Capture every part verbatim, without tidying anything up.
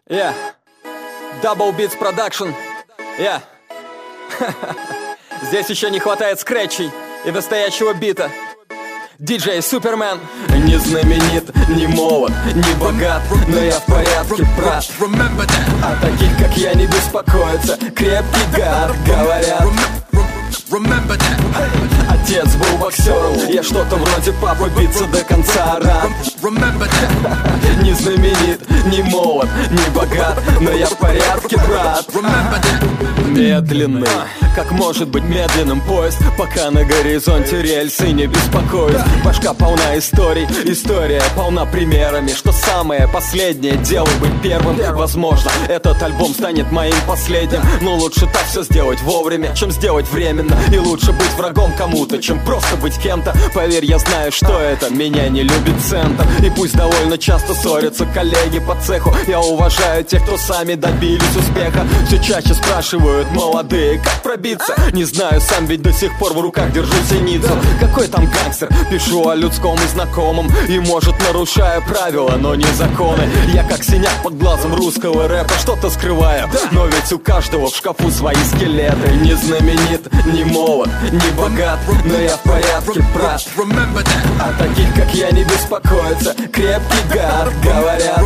Yeah. Double Beats Production. Yeah. Здесь еще не хватает скретчей и настоящего бита. Диджей Супермен. Не знаменит, не молод, не богат, но я в порядке, брат. А таких, как я, не беспокоятся. Крепкий гад, говорят. Отец был боксером, я что-то вроде папы, биться до конца рад. Не знаменит, не молод, не богат, но я в порядке, брат. Медленный, как может быть медленным поезд, пока на горизонте рельсы, не беспокоюсь. Башка полна историй, история полна примерами, что самое последнее дело быть первым. Возможно, этот альбом станет моим последним, но лучше так все сделать вовремя, чем сделать временно. И лучше быть врагом кому-то, чем просто быть кем-то. Поверь, я знаю, что это, меня не любит центр. И пусть довольно часто ссорятся коллеги по цеху, я уважаю тех, кто сами добились успеха. Все чаще спрашивают молодые, как пробиться. Не знаю, сам ведь до сих пор в руках держу синицу. Какой там гангстер, пишу о людском и знакомом, и может нарушая правила, но не законы. Я как синяк под глазом русского рэпа, что-то скрываю, но ведь у каждого в шкафу свои скелеты. Не знаменит, не молод, не богат, но я в порядке, брат. А таких, как я, не беспокоятся. Крепкий гад, говорят.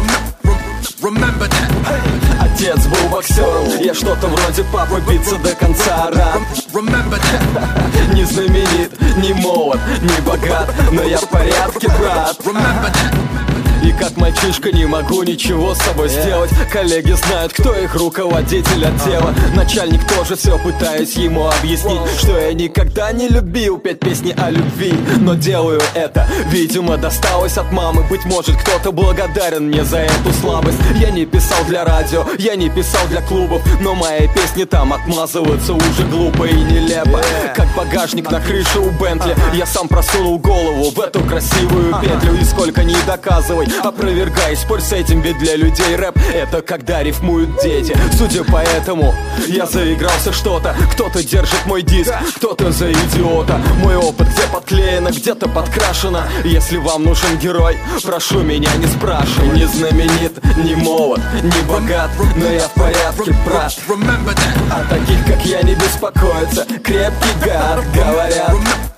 Отец был боксером, я что-то вроде папы, биться до конца рад. Не знаменит, не молод, не богат, но я в порядке, брат. И как мальчишка не могу ничего с собой сделать. Коллеги знают, кто их руководитель отдела. Начальник тоже, все пытаюсь ему объяснить, что я никогда не любил петь песни о любви, но делаю это, видимо, досталось от мамы. Быть может, кто-то благодарен мне за эту слабость. Я не писал для радио, я не писал для клубов, но мои песни там отмазываются уже глупо и нелепо. Как багажник на крыше у Бентли, я сам просунул голову в эту красивую петлю. И сколько ни доказывай, опровергай, спорь с этим, ведь для людей рэп — это когда рифмуют дети. Судя по этому, я заигрался что-то. Кто-то держит мой диск, кто-то за идиота. Мой опыт где подклеено, где-то подкрашено. Если вам нужен герой, прошу меня, не спрашивай. Не знаменит, не молод, не богат, но я в порядке, брат. А таких, как я, не беспокоятся. Крепкий гад, говорят.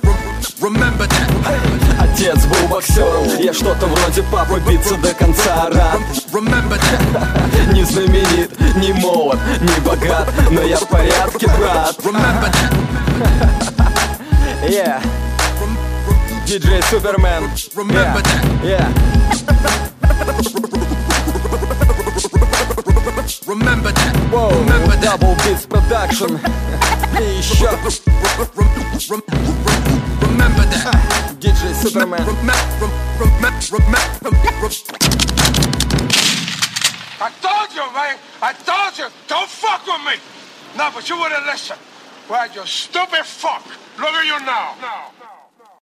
Отец был боксером, я что-то вроде папы, биться до конца рад. Не знаменит, не молод, не богат, но я в порядке, брат. Yeah. Диджей Супермен. Yeah. Yeah. Wow. Double Beats Production. И еще диджей Супермен. I told you, man. I told you, don't fuck with me. No, but you wouldn't listen. Well, you stupid fuck. Look at you now. now.